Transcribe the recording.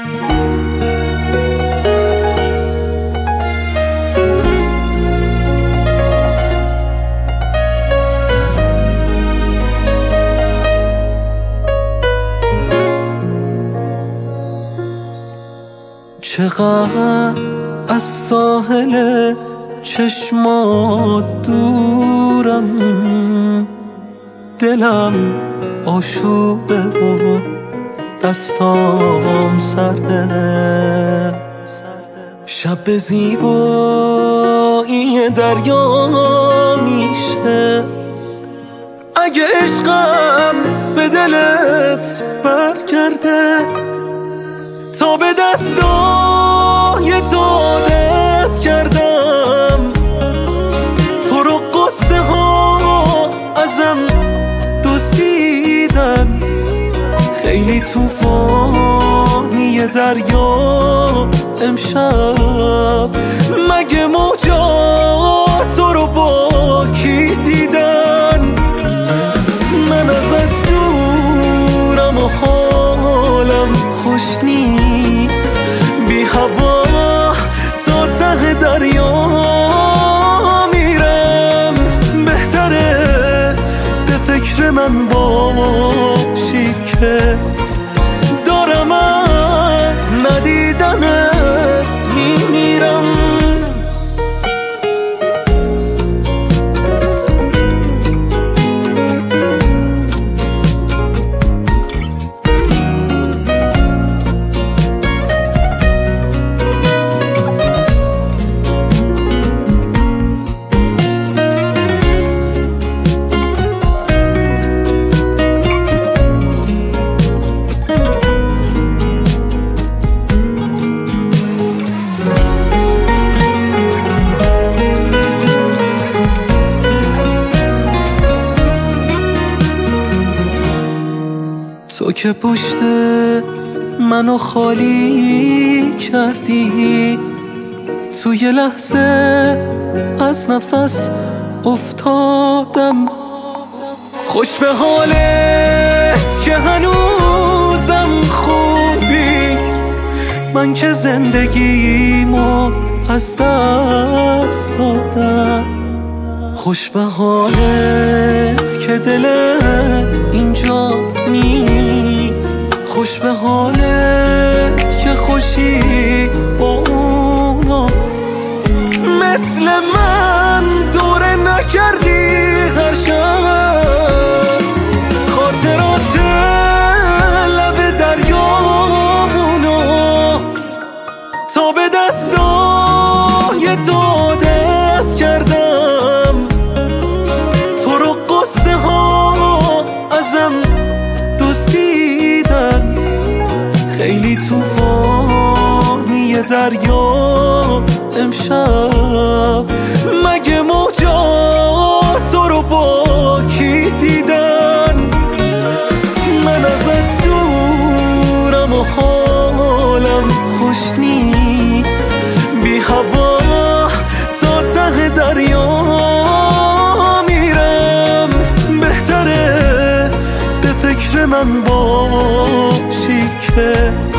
چقدر از ساحل چشمات دورم، دلم آشوبه و دستام سرده. شب به زیبایی دریا میشه اگه عشقم به دلت برگرده. تا به دستای تو عادت کردم، تو رو قصه ها ازم دزدیدن. خیلی طوفانی دریا امشب، مگه موجات تو رو با کی دیدن؟ من ازت دورم و حالم خوش نیست، بی هوا تا ته دریا میرم. بهتره به فکر من باشی که دارم از ندیدنت میمیرم. تو که پشت منو خالی کردی، تو یه لحظه از نفس افتادم. خوش به حالت که هنوزم خوبی، من که زندگیمو از دست دادم. خوش به حالت که دلت اینجا نیست، خوش به حالت که خوشی با اونا. مثل من دوره نکردی هر شب، خاطرات لب دریامونو. تا به دستای تو عادت کردم، تو رو قصه ها ازم دزدیدن. خیلی طوفانی دریا امشب، مگه موجات تو رو با کی دیدن؟ من ازت دورم و حالم خوش نیست، بی هوا تا ته دریا میرم. بهتره به فکر من باشی که